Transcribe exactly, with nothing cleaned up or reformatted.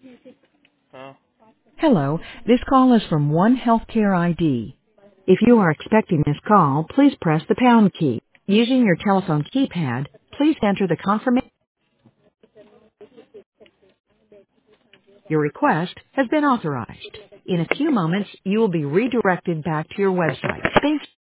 Oh. Hello, this call is from One Healthcare I D. If you are expecting this call, please press the pound key. Using your telephone keypad, please enter the confirmation. Your request has been authorized. In a few moments, you will be redirected back to your website. Thank